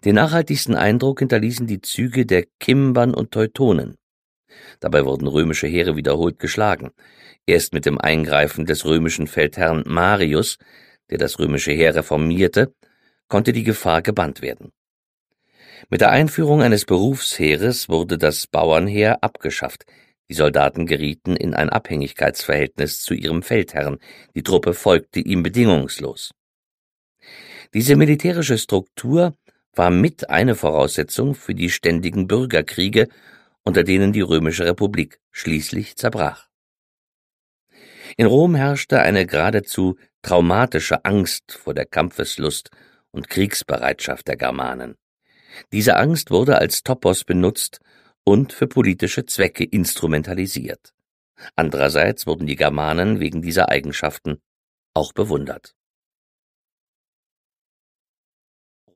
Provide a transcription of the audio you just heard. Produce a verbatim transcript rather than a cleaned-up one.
Den nachhaltigsten Eindruck hinterließen die Züge der Kimbern und Teutonen. Dabei wurden römische Heere wiederholt geschlagen. Erst mit dem Eingreifen des römischen Feldherrn Marius, der das römische Heer reformierte, konnte die Gefahr gebannt werden. Mit der Einführung eines Berufsheeres wurde das Bauernheer abgeschafft. Die Soldaten gerieten in ein Abhängigkeitsverhältnis zu ihrem Feldherrn, die Truppe folgte ihm bedingungslos. Diese militärische Struktur war mit eine Voraussetzung für die ständigen Bürgerkriege, unter denen die Römische Republik schließlich zerbrach. In Rom herrschte eine geradezu traumatische Angst vor der Kampfeslust und Kriegsbereitschaft der Germanen. Diese Angst wurde als Topos benutzt und für politische Zwecke instrumentalisiert. Andererseits wurden die Germanen wegen dieser Eigenschaften auch bewundert.